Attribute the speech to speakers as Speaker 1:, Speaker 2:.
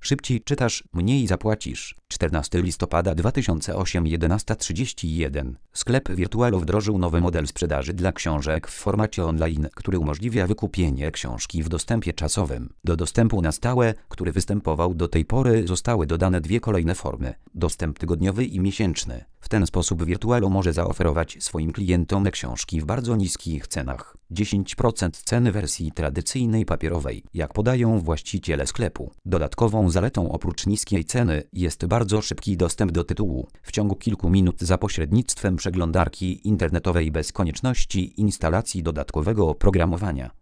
Speaker 1: Szybciej czytasz, mniej zapłacisz. 14 listopada 2008 11:31. Sklep Virtualo wdrożył nowy model sprzedaży dla książek w formacie online, który umożliwia wykupienie książki w dostępie czasowym. Do dostępu na stałe, który występował do tej pory, zostały dodane dwie kolejne formy: dostęp tygodniowy i miesięczny. W ten sposób Virtualo może zaoferować swoim klientom książki w bardzo niskich cenach. 10% ceny wersji tradycyjnej papierowej, jak podają właściciele sklepu. Dodatkową zaletą oprócz niskiej ceny jest bardzo szybki dostęp do tytułu w ciągu kilku minut za pośrednictwem przeglądarki internetowej bez konieczności instalacji dodatkowego oprogramowania.